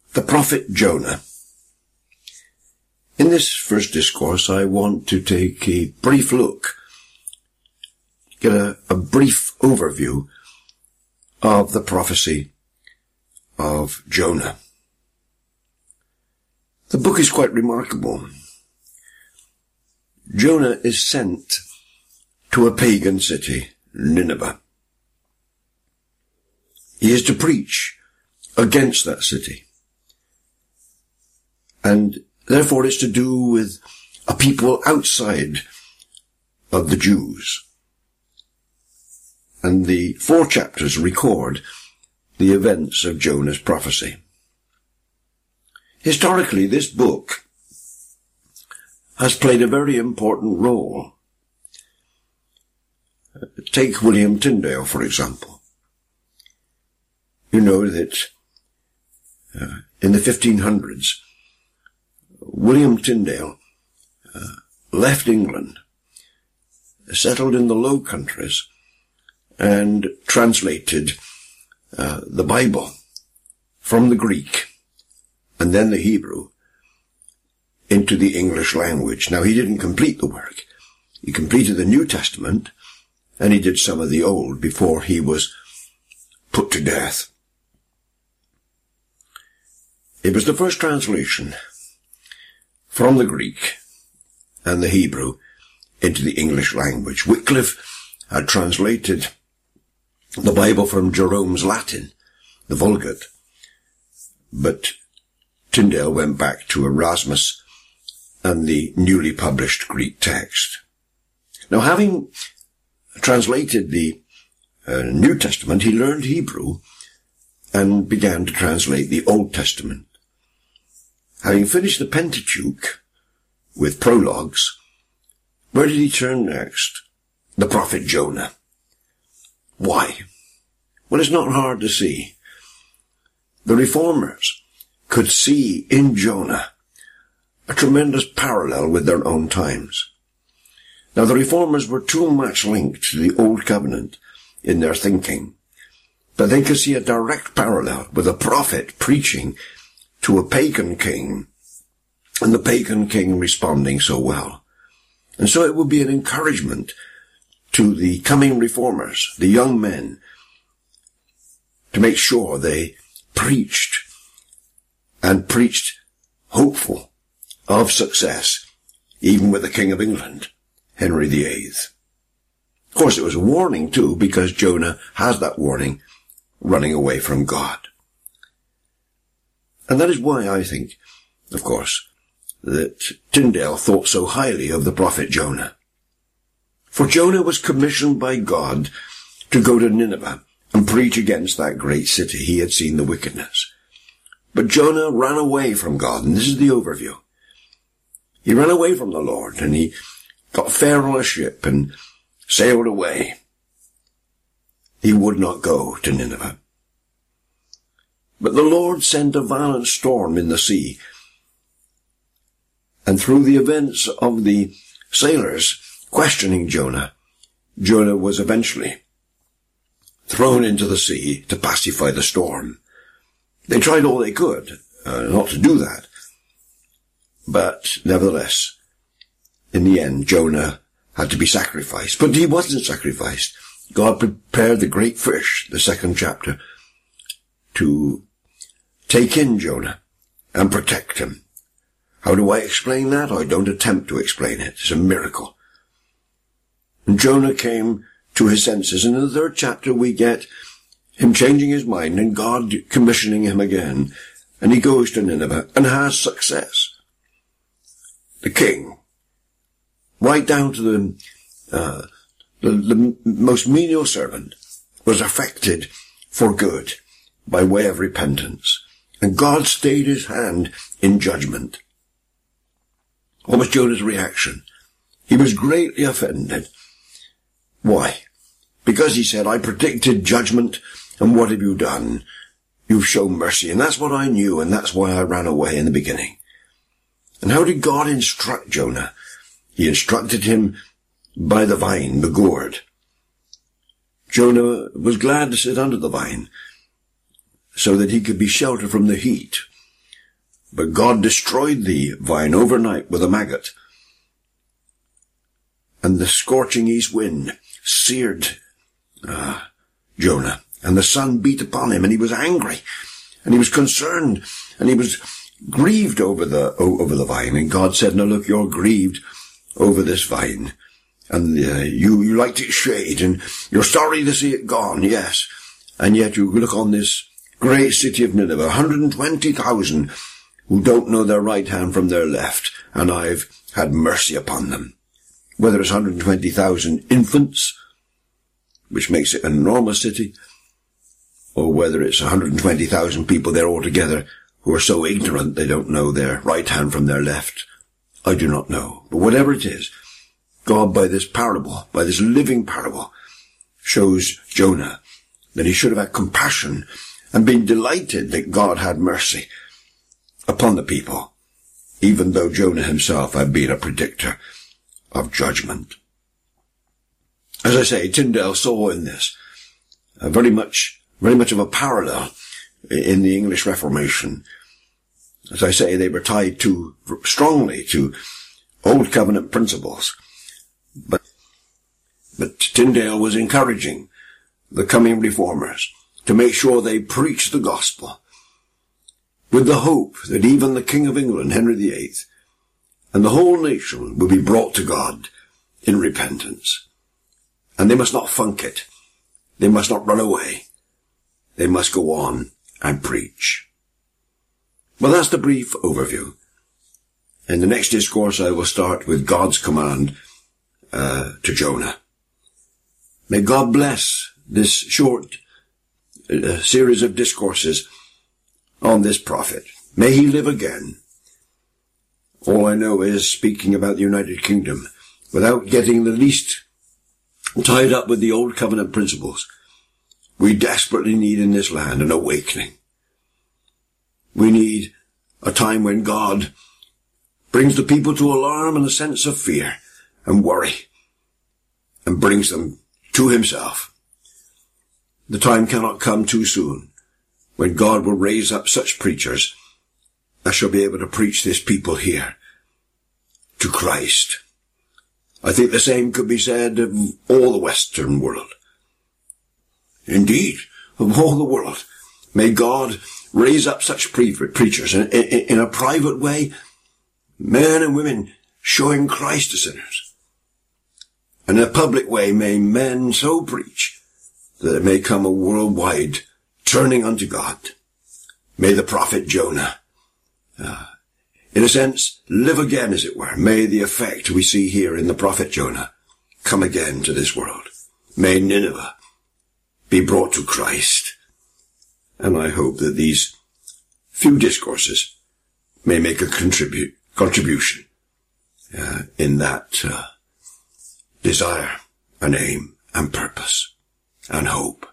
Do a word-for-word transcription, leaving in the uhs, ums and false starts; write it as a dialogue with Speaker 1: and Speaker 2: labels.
Speaker 1: The prophet Jonah. In this first discourse, I want to take a brief look, get a, a brief overview of the prophecy of Jonah. The book is quite remarkable. Jonah is sent to a pagan city, Nineveh. He is to preach against that city. And therefore it's to do with a people outside of the Jews. And the four chapters record the events of Jonah's prophecy. Historically, this book has played a very important role. Take William Tyndale, for example. You know that uh, in the fifteen hundreds, William Tyndale uh, left England, settled in the Low Countries, and translated uh, the Bible from the Greek and then the Hebrew into the English language. Now, he didn't complete the work. He completed the New Testament, and he did some of the Old before he was put to death. It was the first translation from the Greek and the Hebrew into the English language. Wycliffe had translated the Bible from Jerome's Latin, the Vulgate, but Tyndale went back to Erasmus and the newly published Greek text. Now, having translated the uh, New Testament, he learned Hebrew and began to translate the Old Testament. Having finished the Pentateuch with prologues, where did he turn next? The prophet Jonah. Why? Well, it's not hard to see. The reformers could see in Jonah a tremendous parallel with their own times. Now, the reformers were too much linked to the Old Covenant in their thinking, but they could see a direct parallel with a prophet preaching to a pagan king, and the pagan king responding so well. And so it would be an encouragement to the coming reformers, the young men, to make sure they preached, and preached hopeful of success, even with the King of England, Henry the Eighth. Of course, it was a warning too, because Jonah has that warning, running away from God. And that is why I think, of course, that Tyndale thought so highly of the prophet Jonah. For Jonah was commissioned by God to go to Nineveh and preach against that great city. He had seen the wickedness. But Jonah ran away from God, and this is the overview. He ran away from the Lord, and he got fair on a ship and sailed away. He would not go to Nineveh. But the Lord sent a violent storm in the sea, and through the events of the sailors questioning Jonah, Jonah was eventually thrown into the sea to pacify the storm. They tried all they could uh, not to do that, but nevertheless, in the end, Jonah had to be sacrificed. But he wasn't sacrificed. God prepared the great fish, the second chapter, to take in Jonah and protect him. How do I explain that? I don't attempt to explain it. It's a miracle. And Jonah came to his senses, and in the third chapter we get him changing his mind and God commissioning him again, and he goes to Nineveh and has success. The king, right down to the, uh, the, the most menial servant, was affected for good by way of repentance. And God stayed his hand in judgment. What was Jonah's reaction? He was greatly offended. Why? Because he said, I predicted judgment, and what have you done? You've shown mercy, and that's what I knew, and that's why I ran away in the beginning. And how did God instruct Jonah? He instructed him by the vine, the gourd. Jonah was glad to sit under the vine, so that he could be sheltered from the heat. But God destroyed the vine overnight with a maggot. And the scorching east wind seared uh, Jonah. And the sun beat upon him, and he was angry. And he was concerned. And he was grieved over the over the vine. And God said, "No, look, you're grieved over this vine. And uh, you, you liked its shade. And you're sorry to see it gone, yes. And yet you look on this great city of Nineveh, one hundred twenty thousand who don't know their right hand from their left. And I've had mercy upon them." Whether it's one hundred twenty thousand infants, which makes it an enormous city, or whether it's one hundred twenty thousand people there altogether who are so ignorant they don't know their right hand from their left, I do not know. But whatever it is, God, by this parable, by this living parable, shows Jonah that he should have had compassion and been delighted that God had mercy upon the people, even though Jonah himself had been a predictor of judgment. As I say, Tyndale saw in this a very much, very much of a parallel in the English Reformation. As I say, they were tied too strongly to Old Covenant principles. But, but Tyndale was encouraging the coming reformers to make sure they preached the gospel with the hope that even the King of England, Henry the Eighth, and the whole nation will be brought to God in repentance. And they must not funk it. They must not run away. They must go on and preach. Well, that's the brief overview. In the next discourse, I will start with God's command uh, to Jonah. May God bless this short uh, series of discourses on this prophet. May he live again. All I know is, speaking about the United Kingdom, without getting the least tied up with the Old Covenant principles, we desperately need in this land an awakening. We need a time when God brings the people to alarm and a sense of fear and worry, and brings them to himself. The time cannot come too soon when God will raise up such preachers I shall be able to preach this people here to Christ. I think the same could be said of all the Western world. Indeed, of all the world. May God raise up such pre- preachers in, in, in a private way, men and women showing Christ to sinners. And in a public way, may men so preach that it may come a worldwide turning unto God. May the prophet Jonah Uh, in a sense, live again, as it were. May the effect we see here in the prophet Jonah come again to this world. May Nineveh be brought to Christ. And I hope that these few discourses may make a contribute, contribution uh, in that uh, desire and aim and purpose and hope.